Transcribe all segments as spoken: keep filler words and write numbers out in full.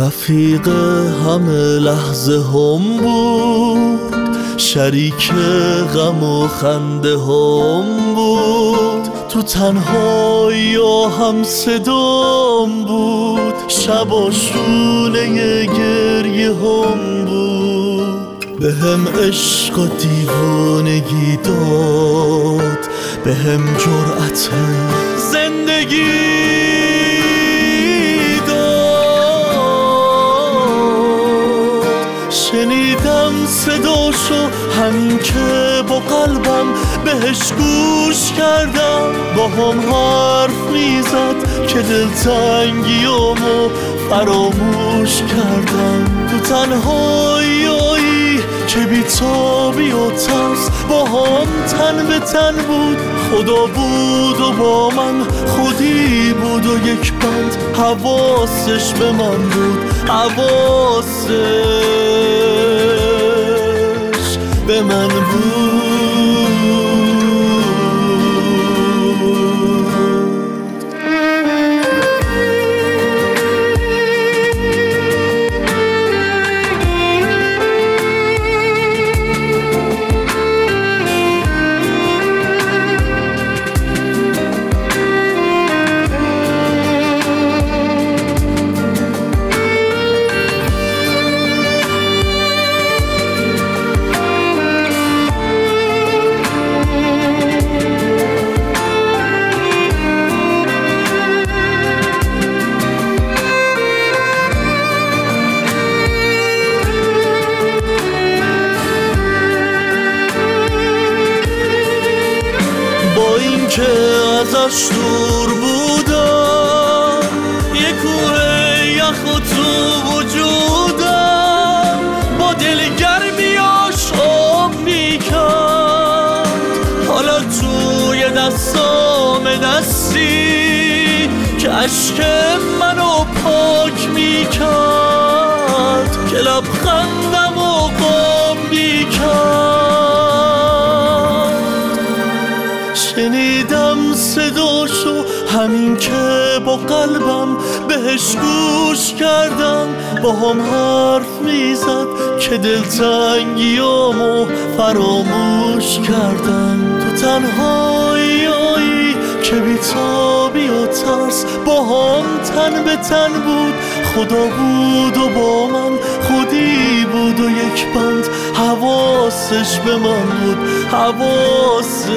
رفیق همه لحظه هم بود، شریک غم و خنده هم بود، تو تنهایی و هم صدام بود، شب و شونه گریه هم بود. به هم عشق و دیوانگی داد، به هم جرأت زندگی شنیدم صداشو همین که با قلبم بهش گوش کردم، با هم حرف میزد که دلتنگیامو فراموش کردم. تو تنهایی که بی‌تابی و ترس با هم تن به تن بود، خدا بود و با من خودی بود و یک بند حواسش به من بود، حواسش به من بود. که ازش دور بودم، یه کوه یخ و تو وجودم، با دلگرمیاش آب میکرد، حالا توی دستام دستی که عشق منو پاک میکرد، که لبخندم و قام میکرد. شنیدم صداشو همین که با قلبم بهش گوش کردم، با هم حرف میزد که دلتنگیامو فراموش کردم. تو تنهایی که بی‌تابی و ترس با هم تن به تن بود، خدا بود و با من خودی بود و یک بند حواسش به من بود، حواسش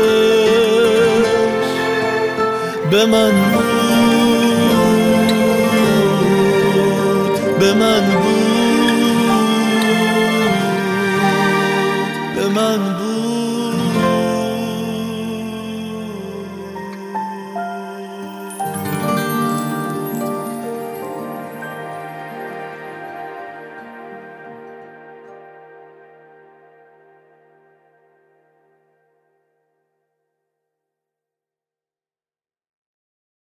به من بود، به من بود.